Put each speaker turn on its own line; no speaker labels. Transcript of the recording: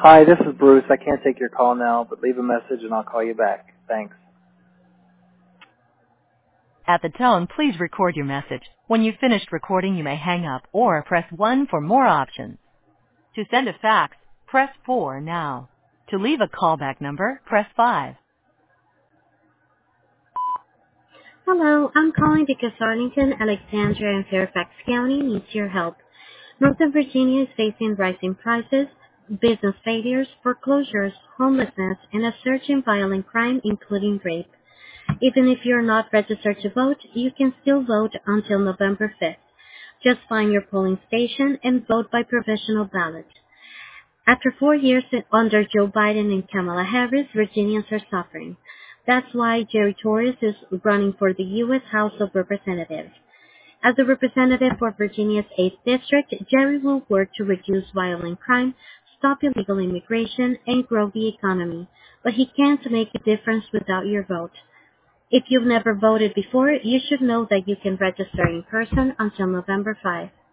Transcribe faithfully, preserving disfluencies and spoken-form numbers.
Hi, this is Bruce. I can't take your call now, but leave a message and I'll call you back. Thanks.
At the tone, please record your message. When you've finished recording, you may hang up or press one for more options. To send a fax, press four now. To leave a callback number, press five.
Hello, I'm calling because Arlington, Alexandria, and Fairfax County needs your help. Northern Virginia is facing rising prices, business failures, foreclosures, homelessness, and a surge in violent crime, including rape. Even if you're not registered to vote, you can still vote until November fifth. Just find your polling station and vote by provisional ballot. After four years under Joe Biden and Kamala Harris, Virginians are suffering. That's why Jerry Torres is running for the U S House of Representatives. As a representative for Virginia's eighth District, Jerry will work to reduce violent crime, stop illegal immigration, and grow the economy. But he can't make a difference without your vote. If you've never voted before, you should know that you can register in person until November fifth.